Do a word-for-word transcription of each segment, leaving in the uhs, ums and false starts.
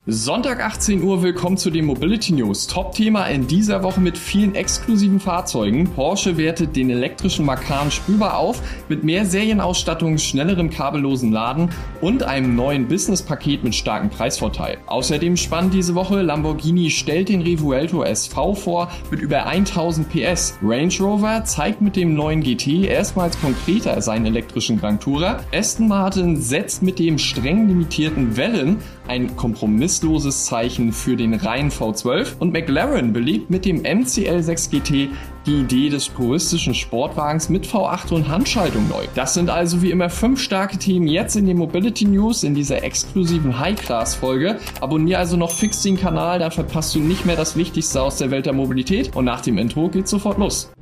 Sonntag achtzehn Uhr, willkommen zu den Mobility News. Top-Thema in dieser Woche mit vielen exklusiven Fahrzeugen. Porsche wertet den elektrischen Macan spürbar auf, mit mehr Serienausstattung, schnellerem kabellosen Laden und einem neuen Business-Paket mit starkem Preisvorteil. Außerdem spannend diese Woche, Lamborghini stellt den Revuelto S V vor mit über tausend P S. Range Rover zeigt mit dem neuen G T erstmals konkreter seinen elektrischen Grand Tourer. Aston Martin setzt mit dem streng limitierten Velen ein kompromissloses Zeichen für den reinen V zwölf und McLaren belebt mit dem M C L sechs G T die Idee des puristischen Sportwagens mit V acht und Handschaltung neu. Das sind also wie immer fünf starke Themen jetzt in den Mobility News in dieser exklusiven High-Class-Folge. Abonniere also noch fix den Kanal, dann verpasst du nicht mehr das Wichtigste aus der Welt der Mobilität und nach dem Intro geht's sofort los.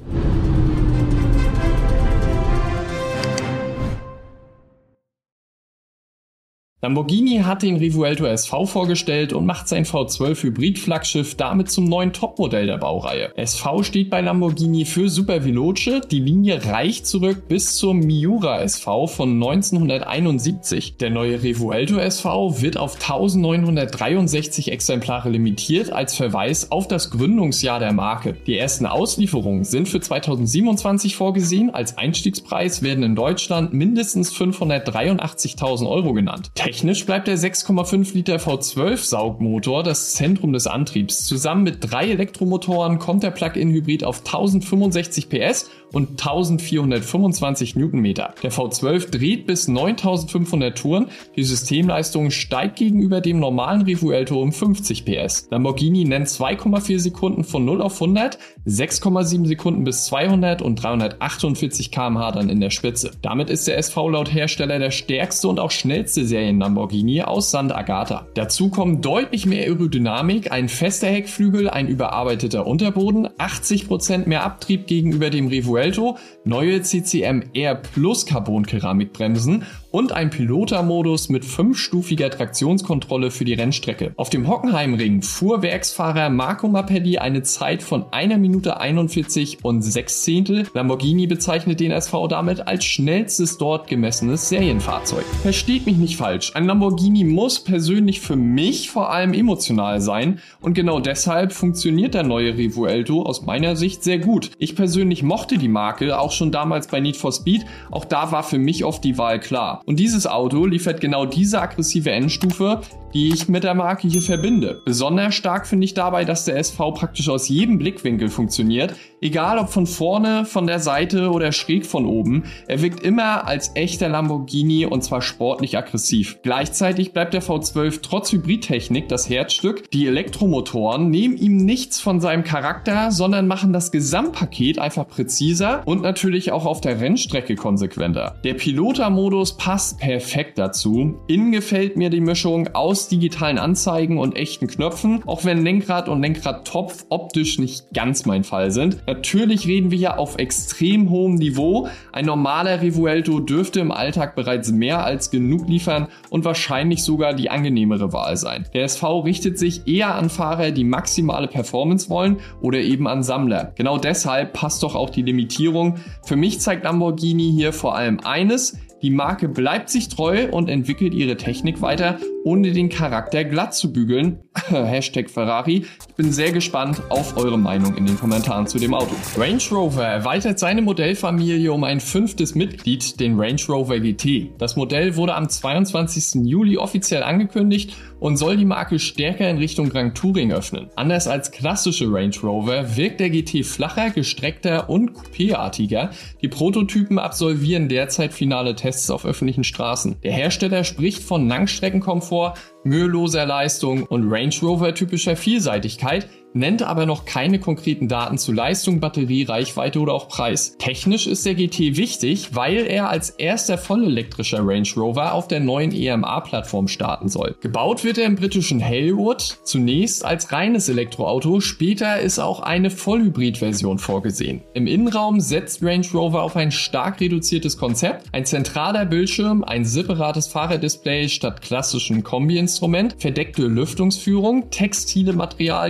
Lamborghini hat den Revuelto S V vorgestellt und macht sein V zwölf Hybrid-Flaggschiff damit zum neuen Topmodell der Baureihe. S V steht bei Lamborghini für Super Veloce, die Linie reicht zurück bis zum Miura S V von neunzehnhunderteinundsiebzig. Der neue Revuelto S V wird auf neunzehnhundertdreiundsechzig Exemplare limitiert als Verweis auf das Gründungsjahr der Marke. Die ersten Auslieferungen sind für zweitausendsiebenundzwanzig vorgesehen, als Einstiegspreis werden in Deutschland mindestens fünfhundertdreiundachtzigtausend Euro genannt. Technisch bleibt der sechs Komma fünf Liter V zwölf Saugmotor das Zentrum des Antriebs. Zusammen mit drei Elektromotoren kommt der Plug-in-Hybrid auf tausendfünfundsechzig P S und eintausendvierhundertfünfundzwanzig Newtonmeter. Der V zwölf dreht bis neuntausendfünfhundert Touren. Die Systemleistung steigt gegenüber dem normalen Revuelto um fünfzig P S. Lamborghini nennt zwei Komma vier Sekunden von null auf hundert, sechs Komma sieben Sekunden bis zweihundert und dreihundertachtundvierzig Kilometer pro Stunde dann in der Spitze. Damit ist der S V laut Hersteller der stärkste und auch schnellste Serien Lamborghini aus Sant'Agata. Dazu kommen deutlich mehr Aerodynamik, ein fester Heckflügel, ein überarbeiteter Unterboden, achtzig Prozent mehr Abtrieb gegenüber dem Revuelto, neue C C M R Plus Carbon-Keramikbremsen und ein Pilota-Modus mit fünfstufiger Traktionskontrolle für die Rennstrecke. Auf dem Hockenheimring fuhr Werksfahrer Marco Mapelli eine Zeit von einer Minute einundvierzig und sechs Zehntel. Lamborghini bezeichnet den S V damit als schnellstes dort gemessenes Serienfahrzeug. Versteht mich nicht falsch, ein Lamborghini muss persönlich für mich vor allem emotional sein und genau deshalb funktioniert der neue Revuelto aus meiner Sicht sehr gut. Ich persönlich mochte die Marke auch schon damals bei Need for Speed, auch da war für mich oft die Wahl klar. Und dieses Auto liefert genau diese aggressive Endstufe, die ich mit der Marke hier verbinde. Besonders stark finde ich dabei, dass der S V praktisch aus jedem Blickwinkel funktioniert, egal ob von vorne, von der Seite oder schräg von oben. Er wirkt immer als echter Lamborghini und zwar sportlich aggressiv. Gleichzeitig bleibt der V zwölf trotz Hybridtechnik das Herzstück. Die Elektromotoren nehmen ihm nichts von seinem Charakter, sondern machen das Gesamtpaket einfach präziser und natürlich auch auf der Rennstrecke konsequenter. Der Pilota-Modus passt perfekt dazu. Innen gefällt mir die Mischung aus digitalen Anzeigen und echten Knöpfen, auch wenn Lenkrad und Lenkradtopf optisch nicht ganz mein Fall sind. Natürlich reden wir hier auf extrem hohem Niveau. Ein normaler Revuelto dürfte im Alltag bereits mehr als genug liefern und wahrscheinlich sogar die angenehmere Wahl sein. Der S V richtet sich eher an Fahrer, die maximale Performance wollen oder eben an Sammler. Genau deshalb passt doch auch die Limitierung. Für mich zeigt Lamborghini hier vor allem eines: Die Marke bleibt sich treu und entwickelt ihre Technik weiter, ohne den Charakter glatt zu bügeln. Hashtag Ferrari. Ich bin sehr gespannt auf eure Meinung in den Kommentaren zu dem Auto. Range Rover erweitert seine Modellfamilie um ein fünftes Mitglied, den Range Rover G T. Das Modell wurde am zweiundzwanzigsten Juli offiziell angekündigt und soll die Marke stärker in Richtung Grand Touring öffnen. Anders als klassische Range Rover wirkt der G T flacher, gestreckter und coupéartiger. Die Prototypen absolvieren derzeit finale Tests auf öffentlichen Straßen. Der Hersteller spricht von Langstreckenkomfort, müheloser Leistung und Range Rover typischer Vielseitigkeit, nennt aber noch keine konkreten Daten zu Leistung, Batterie, Reichweite oder auch Preis. Technisch ist der G T wichtig, weil er als erster vollelektrischer Range Rover auf der neuen E M A-Plattform starten soll. Gebaut wird er im britischen Halewood, zunächst als reines Elektroauto, später ist auch eine Vollhybrid-Version vorgesehen. Im Innenraum setzt Range Rover auf ein stark reduziertes Konzept, ein zentraler Bildschirm, ein separates Fahrerdisplay statt klassischen Kombi-Instrument, verdeckte Lüftungsführung, textile Materialien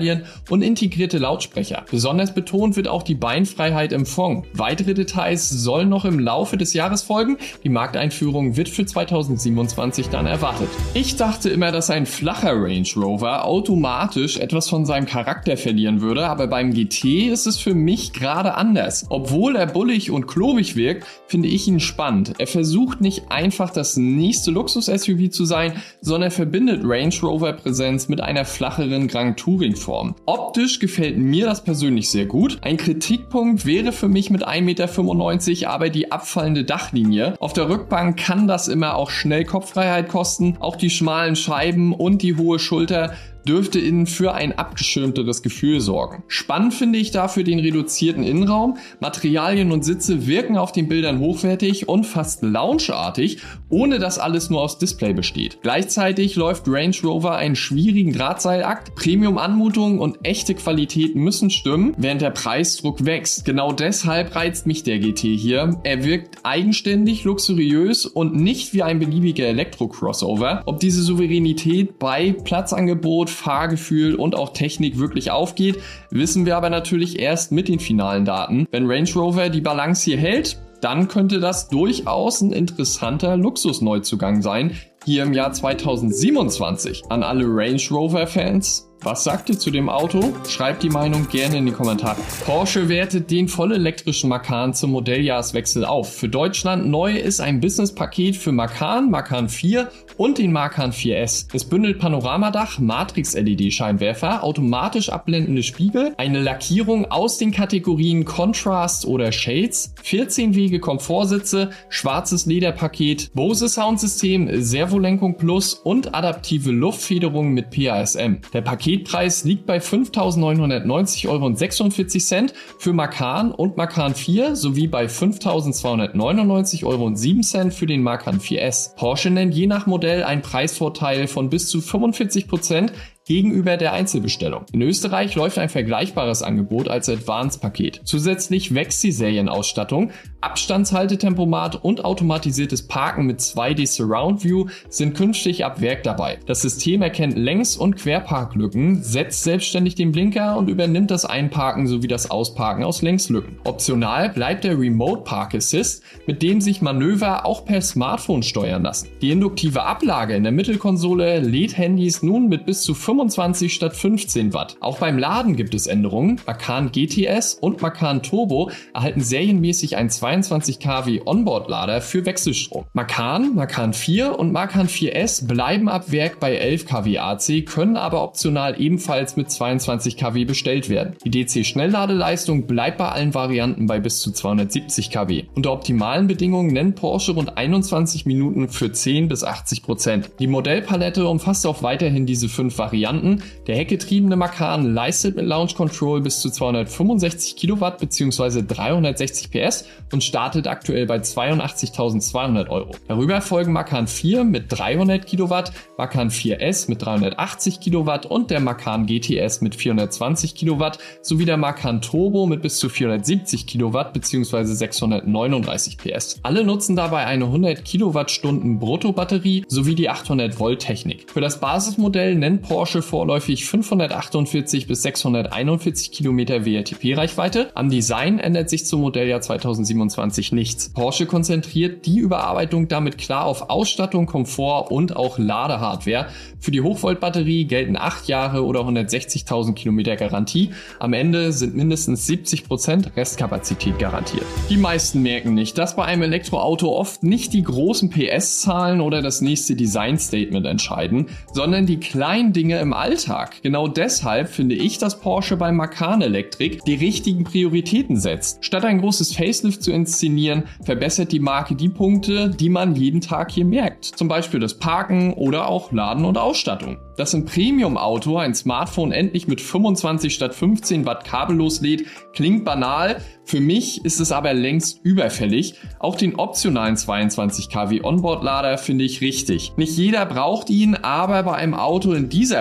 und integrierte Lautsprecher. Besonders betont wird auch die Beinfreiheit im Fond. Weitere Details sollen noch im Laufe des Jahres folgen. Die Markteinführung wird für zweitausendsiebenundzwanzig dann erwartet. Ich dachte immer, dass ein flacher Range Rover automatisch etwas von seinem Charakter verlieren würde, aber beim G T ist es für mich gerade anders. Obwohl er bullig und klobig wirkt, finde ich ihn spannend. Er versucht nicht einfach das nächste Luxus-S U V zu sein, sondern verbindet Range Rover Präsenz mit einer flacheren Grand Touring Form. Optisch gefällt mir das persönlich sehr gut. Ein Kritikpunkt wäre für mich mit ein Meter fünfundneunzig aber die abfallende Dachlinie. Auf der Rückbank kann das immer auch schnell Kopffreiheit kosten. Auch die schmalen Scheiben und die hohe Schulter dürfte innen für ein abgeschirmteres Gefühl sorgen. Spannend finde ich dafür den reduzierten Innenraum. Materialien und Sitze wirken auf den Bildern hochwertig und fast loungeartig, ohne dass alles nur aus Display besteht. Gleichzeitig läuft Range Rover einen schwierigen Drahtseilakt. Premium-Anmutung und echte Qualität müssen stimmen, während der Preisdruck wächst. Genau deshalb reizt mich der G T hier. Er wirkt eigenständig, luxuriös und nicht wie ein beliebiger Elektro-Crossover. Ob diese Souveränität bei Platzangebot, Fahrgefühl und auch Technik wirklich aufgeht, wissen wir aber natürlich erst mit den finalen Daten. Wenn Range Rover die Balance hier hält, dann könnte das durchaus ein interessanter Luxusneuzugang sein, hier im Jahr zweitausendsiebenundzwanzig. An alle Range Rover Fans: was sagt ihr zu dem Auto? Schreibt die Meinung gerne in die Kommentare. Porsche wertet den vollelektrischen Macan zum Modelljahrswechsel auf. Für Deutschland neu ist ein Business-Paket für Macan, Macan vier und den Macan vier S. Es bündelt Panoramadach, Matrix-L E D-Scheinwerfer, automatisch abblendende Spiegel, eine Lackierung aus den Kategorien Contrast oder Shades, vierzehn Wege Komfortsitze, schwarzes Lederpaket, Bose Soundsystem, Servolenkung Plus und adaptive Luftfederung mit P A S M. Der Paketpreis liegt bei fünftausendneunhundertneunzig Euro sechsundvierzig für Macan und Macan vier sowie bei fünftausendzweihundertneunundneunzig Euro sieben für den Macan vier S. Porsche nennt je nach Modell einen Preisvorteil von bis zu fünfundvierzig Prozent gegenüber der Einzelbestellung. In Österreich läuft ein vergleichbares Angebot als Advanced-Paket. Zusätzlich wächst die Serienausstattung. Abstandshaltetempomat und automatisiertes Parken mit zwei D Surround View sind künftig ab Werk dabei. Das System erkennt Längs- und Querparklücken, setzt selbstständig den Blinker und übernimmt das Einparken sowie das Ausparken aus Längslücken. Optional bleibt der Remote Park Assist, mit dem sich Manöver auch per Smartphone steuern lassen. Die induktive Ablage in der Mittelkonsole lädt Handys nun mit bis zu fünfundzwanzig statt fünfzehn Watt. Auch beim Laden gibt es Änderungen. Macan G T S und Macan Turbo erhalten serienmäßig einen zweiundzwanzig Kilowatt Onboard-Lader für Wechselstrom. Macan, Macan vier und Macan vier S bleiben ab Werk bei elf Kilowatt A C, können aber optional ebenfalls mit zweiundzwanzig Kilowatt bestellt werden. Die D C-Schnellladeleistung bleibt bei allen Varianten bei bis zu zweihundertsiebzig Kilowatt. Unter optimalen Bedingungen nennt Porsche rund einundzwanzig Minuten für zehn bis achtzig Prozent. Die Modellpalette umfasst auch weiterhin diese fünf Varianten. Der heckgetriebene Macan leistet mit Launch Control bis zu zweihundertfünfundsechzig Kilowatt bzw. dreihundertsechzig P S und startet aktuell bei zweiundachtzigtausendzweihundert Euro. Darüber folgen Macan vier mit dreihundert Kilowatt, Macan vier S mit dreihundertachtzig Kilowatt und der Macan G T S mit vierhundertzwanzig Kilowatt sowie der Macan Turbo mit bis zu vierhundertsiebzig Kilowatt bzw. sechshundertneununddreißig P S. Alle nutzen dabei eine hundert Kilowattstunden Bruttobatterie sowie die achthundert Volt Technik. Für das Basismodell nennt Porsche vorläufig fünfhundertachtundvierzig bis sechshunderteinundvierzig Kilometer W L T P-Reichweite. Am Design ändert sich zum Modelljahr zweitausendsiebenundzwanzig nichts. Porsche konzentriert die Überarbeitung damit klar auf Ausstattung, Komfort und auch Ladehardware. Für die Hochvolt-Batterie gelten acht Jahre oder hundertsechzigtausend Kilometer Garantie. Am Ende sind mindestens siebzig Prozent Restkapazität garantiert. Die meisten merken nicht, dass bei einem Elektroauto oft nicht die großen P S-Zahlen oder das nächste Design-Statement entscheiden, sondern die kleinen Dinge im Alltag. Genau deshalb finde ich, dass Porsche bei Macan Electric die richtigen Prioritäten setzt. Statt ein großes Facelift zu inszenieren, verbessert die Marke die Punkte, die man jeden Tag hier merkt. Zum Beispiel das Parken oder auch Laden und Ausstattung. Dass im Premium-Auto ein Smartphone endlich mit fünfundzwanzig statt fünfzehn Watt kabellos lädt, klingt banal. Für mich ist es aber längst überfällig. Auch den optionalen zweiundzwanzig Kilowatt Onboard-Lader finde ich richtig. Nicht jeder braucht ihn, aber bei einem Auto in dieser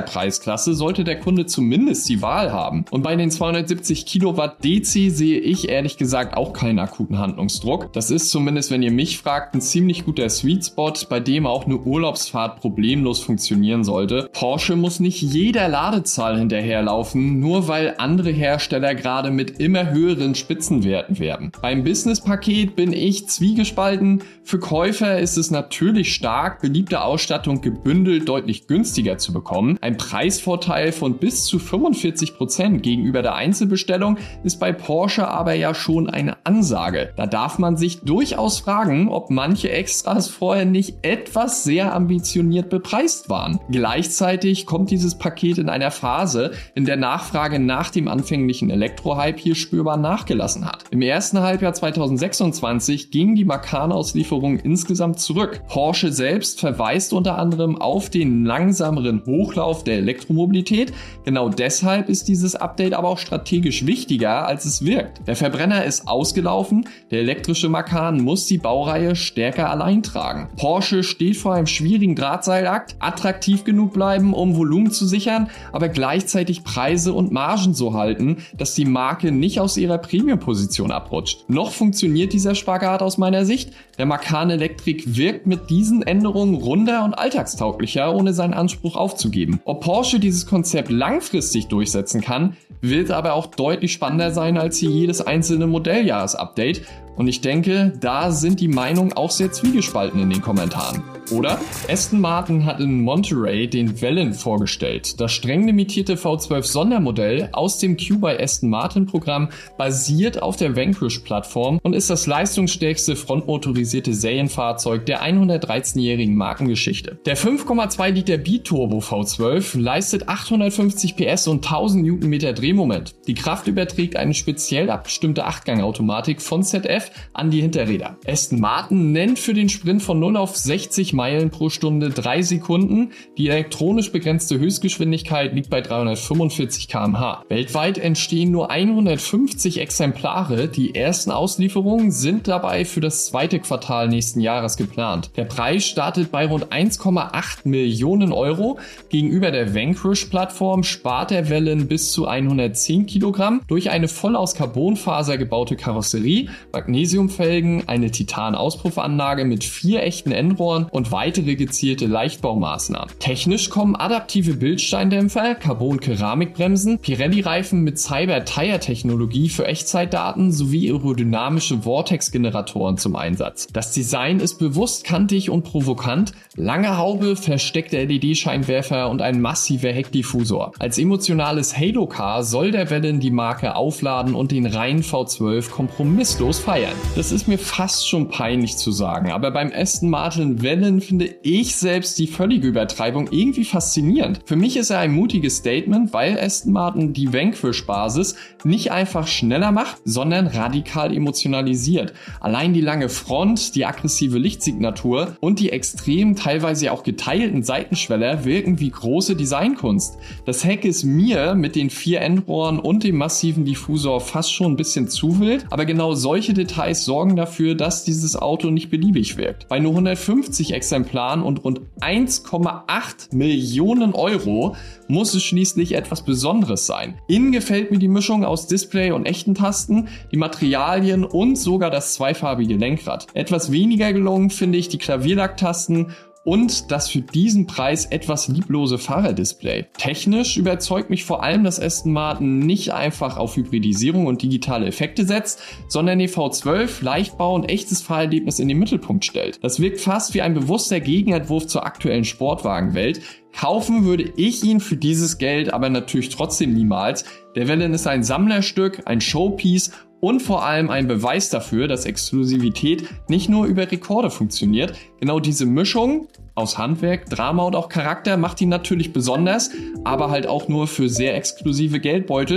Preisklasse sollte der Kunde zumindest die Wahl haben. Und bei den zweihundertsiebzig Kilowatt D C sehe ich ehrlich gesagt auch keinen akuten Handlungsdruck. Das ist zumindest, wenn ihr mich fragt, ein ziemlich guter Sweet Spot, bei dem auch eine Urlaubsfahrt problemlos funktionieren sollte. Porsche muss nicht jeder Ladezahl hinterherlaufen, nur weil andere Hersteller gerade mit immer höheren Spitzenwerten werben. Beim Business-Paket bin ich zwiegespalten. Für Käufer ist es natürlich stark, beliebte Ausstattung gebündelt deutlich günstiger zu bekommen. Ein Preisvorteil von bis zu fünfundvierzig Prozent gegenüber der Einzelbestellung ist bei Porsche aber ja schon eine Ansage. Da darf man sich durchaus fragen, ob manche Extras vorher nicht etwas sehr ambitioniert bepreist waren. Gleichzeitig kommt dieses Paket in einer Phase, in der Nachfrage nach dem anfänglichen Elektrohype hier spürbar nachgelassen hat. Im ersten Halbjahr zweitausendsechsundzwanzig ging die Macan-Auslieferung insgesamt zurück. Porsche selbst verweist unter anderem auf den langsameren Hochlauf der Elektromobilität. Genau deshalb ist dieses Update aber auch strategisch wichtiger, als es wirkt. Der Verbrenner ist ausgelaufen, der elektrische Macan muss die Baureihe stärker allein tragen. Porsche steht vor einem schwierigen Drahtseilakt, attraktiv genug bleiben, um Volumen zu sichern, aber gleichzeitig Preise und Margen so halten, dass die Marke nicht aus ihrer Premium-Position abrutscht. Noch funktioniert dieser Spagat aus meiner Sicht. Der Macan Electric wirkt mit diesen Änderungen runder und alltagstauglicher, ohne seinen Anspruch aufzugeben. Ob Porsche dieses Konzept langfristig durchsetzen kann, wird aber auch deutlich spannender sein als hier jedes einzelne Modelljahresupdate. Und ich denke, da sind die Meinungen auch sehr zwiegespalten in den Kommentaren. Oder? Aston Martin hat in Monterey den Velen vorgestellt. Das streng limitierte V zwölf Sondermodell aus dem Q by Aston Martin Programm basiert auf der Vanquish-Plattform und ist das leistungsstärkste frontmotorisierte Serienfahrzeug der hundertdreizehnjährigen Markengeschichte. Der fünf Komma zwei Liter Biturbo V zwölf leistet achthundertfünfzig P S und tausend Newtonmeter Drehmoment. Die Kraft überträgt eine speziell abgestimmte Achtgang-Automatik von Z F an die Hinterräder. Aston Martin nennt für den Sprint von null auf sechzig Meilen pro Stunde drei Sekunden. Die elektronisch begrenzte Höchstgeschwindigkeit liegt bei dreihundertfünfundvierzig Kilometer pro Stunde. Weltweit entstehen nur hundertfünfzig Exemplare. Die ersten Auslieferungen sind dabei für das zweite Quartal nächsten Jahres geplant. Der Preis startet bei rund eins Komma acht Millionen Euro. Gegenüber der Vanquish-Plattform spart der Velen bis zu hundertzehn Kilogramm durch eine voll aus Carbonfaser gebaute Karosserie, Magnesiumfelgen, eine Titan-Auspuffanlage mit vier echten Endrohren und weitere gezielte Leichtbaumaßnahmen. Technisch kommen adaptive Bildsteindämpfer, Carbon-Keramikbremsen, Pirelli-Reifen mit Cyber-Tire-Technologie für Echtzeitdaten sowie aerodynamische Vortex-Generatoren zum Einsatz. Das Design ist bewusst kantig und provokant, lange Haube, versteckte L E D-Scheinwerfer und ein massiver Heckdiffusor. Als emotionales Halo-Car soll der Velen die Marke aufladen und den reinen V zwölf kompromisslos feiern. Das ist mir fast schon peinlich zu sagen, aber beim Aston Martin Velen finde ich selbst die völlige Übertreibung irgendwie faszinierend. Für mich ist er ein mutiges Statement, weil Aston Martin die Vanquish-Basis nicht einfach schneller macht, sondern radikal emotionalisiert. Allein die lange Front, die aggressive Lichtsignatur und die extrem teilweise auch geteilten Seitenschweller wirken wie große Designkunst. Das Heck ist mir mit den vier Endrohren und dem massiven Diffusor fast schon ein bisschen zu wild, aber genau solche Details sorgen dafür, dass dieses Auto nicht beliebig wirkt. Bei nur hundertfünfzig Exemplaren und rund eins Komma acht Millionen Euro muss es schließlich etwas Besonderes sein. Innen gefällt mir die Mischung aus Display und echten Tasten, die Materialien und sogar das zweifarbige Lenkrad. Etwas weniger gelungen finde ich die Klavierlacktasten und das für diesen Preis etwas lieblose Fahrerdisplay. Technisch überzeugt mich vor allem, dass Aston Martin nicht einfach auf Hybridisierung und digitale Effekte setzt, sondern den V zwölf, Leichtbau und echtes Fahrerlebnis in den Mittelpunkt stellt. Das wirkt fast wie ein bewusster Gegenentwurf zur aktuellen Sportwagenwelt. Kaufen würde ich ihn für dieses Geld aber natürlich trotzdem niemals. Der Velen ist ein Sammlerstück, ein Showpiece und vor allem ein Beweis dafür, dass Exklusivität nicht nur über Rekorde funktioniert. Genau diese Mischung aus Handwerk, Drama und auch Charakter macht ihn natürlich besonders, aber halt auch nur für sehr exklusive Geldbeutel.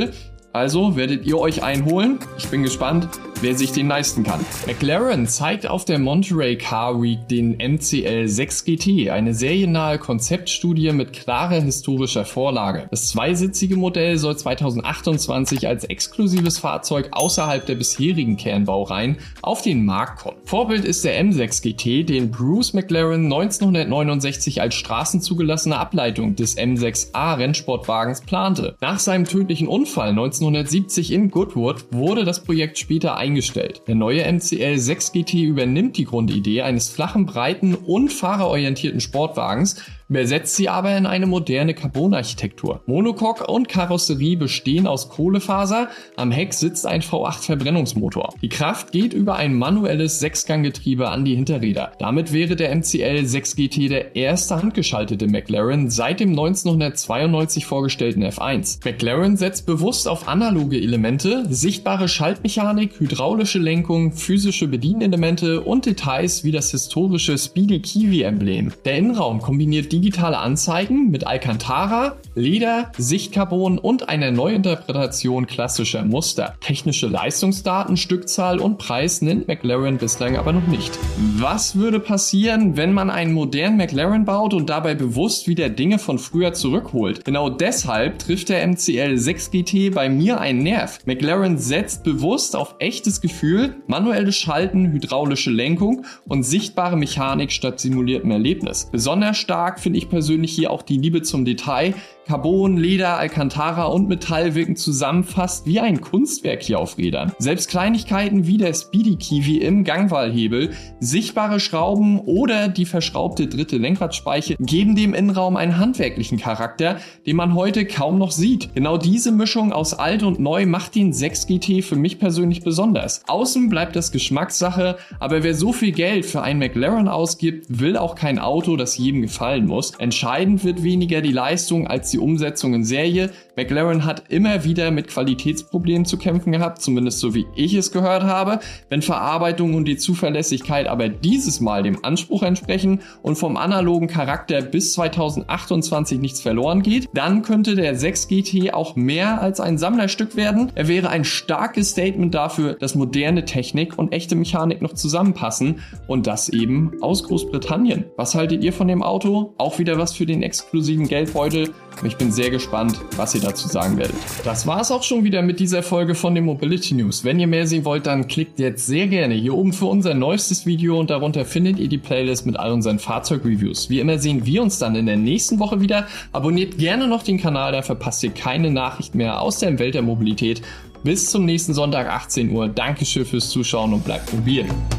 Also werdet ihr euch einholen? Ich bin gespannt, wer sich den leisten kann. McLaren zeigt auf der Monterey Car Week den M C L sechs G T, eine seriennahe Konzeptstudie mit klarer historischer Vorlage. Das zweisitzige Modell soll zweitausendachtundzwanzig als exklusives Fahrzeug außerhalb der bisherigen Kernbaureihen auf den Markt kommen. Vorbild ist der M sechs G T, den Bruce McLaren neunzehnhundertneunundsechzig als straßenzugelassene Ableitung des M sechs A Rennsportwagens plante. Nach seinem tödlichen Unfall neunzehnhundertsiebzig in Goodwood wurde das Projekt später eingestellt. Der neue M C L sechs G T übernimmt die Grundidee eines flachen, breiten und fahrerorientierten Sportwagens, übersetzt sie aber in eine moderne Carbon-Architektur. Monocoque und Karosserie bestehen aus Kohlefaser, am Heck sitzt ein V acht Verbrennungsmotor. Die Kraft geht über ein manuelles Sechsganggetriebe an die Hinterräder. Damit wäre der M C L sechs G T der erste handgeschaltete McLaren seit dem neunzehnhundertzweiundneunzig vorgestellten F eins. McLaren setzt bewusst auf analoge Elemente, sichtbare Schaltmechanik, hydraulische Lenkung, physische Bedienelemente und Details wie das historische Speedy Kiwi-Emblem. Der Innenraum kombiniert digitale Anzeigen mit Alcantara, Leder, Sichtcarbon und einer Neuinterpretation klassischer Muster. Technische Leistungsdaten, Stückzahl und Preis nennt McLaren bislang aber noch nicht. Was würde passieren, wenn man einen modernen McLaren baut und dabei bewusst wieder Dinge von früher zurückholt? Genau deshalb trifft der M C L sechs G T bei mir einen Nerv. McLaren setzt bewusst auf echtes Gefühl, manuelles Schalten, hydraulische Lenkung und sichtbare Mechanik statt simuliertem Erlebnis. Besonders stark finde ich persönlich hier auch die Liebe zum Detail. Carbon, Leder, Alcantara und Metall wirken zusammen fast wie ein Kunstwerk hier auf Rädern. Selbst Kleinigkeiten wie der Speedy Kiwi im Gangwahlhebel, sichtbare Schrauben oder die verschraubte dritte Lenkradspeiche geben dem Innenraum einen handwerklichen Charakter, den man heute kaum noch sieht. Genau diese Mischung aus alt und neu macht den sechs G T für mich persönlich besonders. Außen bleibt das Geschmackssache, aber wer so viel Geld für einen McLaren ausgibt, will auch kein Auto, das jedem gefallen muss. Entscheidend wird weniger die Leistung als die Umsetzung in Serie. McLaren hat immer wieder mit Qualitätsproblemen zu kämpfen gehabt, zumindest so wie ich es gehört habe. Wenn Verarbeitung und die Zuverlässigkeit aber dieses Mal dem Anspruch entsprechen und vom analogen Charakter bis zweitausendachtundzwanzig nichts verloren geht, dann könnte der sechs G T auch mehr als ein Sammlerstück werden. Er wäre ein starkes Statement dafür, dass moderne Technik und echte Mechanik noch zusammenpassen und das eben aus Großbritannien. Was haltet ihr von dem Auto? Auch wieder was für den exklusiven Geldbeutel. Ich bin sehr gespannt, was ihr dazu sagen werdet. Das war es auch schon wieder mit dieser Folge von den Mobility News. Wenn ihr mehr sehen wollt, dann klickt jetzt sehr gerne hier oben für unser neuestes Video und darunter findet ihr die Playlist mit all unseren Fahrzeugreviews. Wie immer sehen wir uns dann in der nächsten Woche wieder. Abonniert gerne noch den Kanal, da verpasst ihr keine Nachricht mehr aus der Welt der Mobilität. Bis zum nächsten Sonntag achtzehn Uhr. Dankeschön fürs Zuschauen und bleibt mobil.